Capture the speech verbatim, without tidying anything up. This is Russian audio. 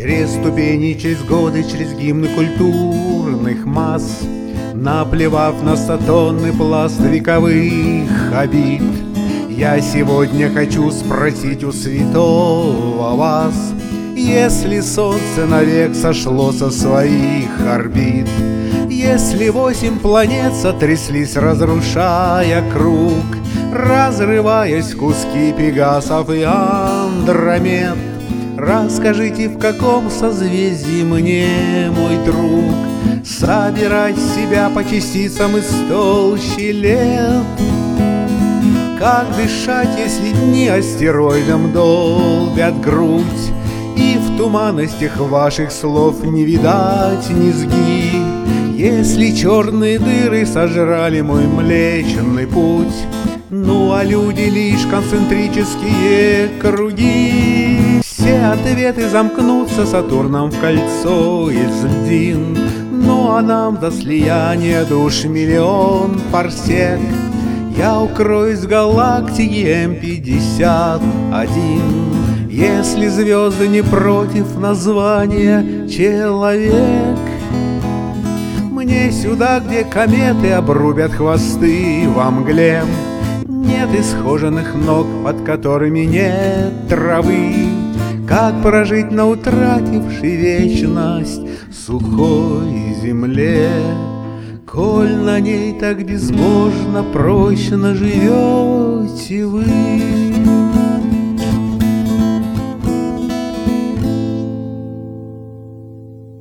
Через ступени, через годы, через гимны культурных масс, наплевав на сатонный пласт вековых обид, я сегодня хочу спросить у святого вас: если солнце навек сошло со своих орбит, если восемь планет сотряслись, разрушая круг, разрываясь в куски Пегасов и Андромед, расскажите, в каком созвездии мне, мой друг, собирать себя по частицам из толщи лет? Как дышать, если дни астероидом долбят грудь, и в туманностях ваших слов не видать низги? Если черные дыры сожрали мой Млечный Путь, ну а люди лишь концентрические круги, все ответы замкнутся Сатурном в кольцо из льдин. Ну а нам до слияния душ миллион парсек, я укроюсь в галактике эм пятьдесят один. Если звезды не против названия человек, мне сюда, где кометы обрубят хвосты во мгле, нет исхоженных ног, под которыми нет травы. Как прожить на утратившей вечность сухой земле, коль на ней так безбожно прочно живете вы?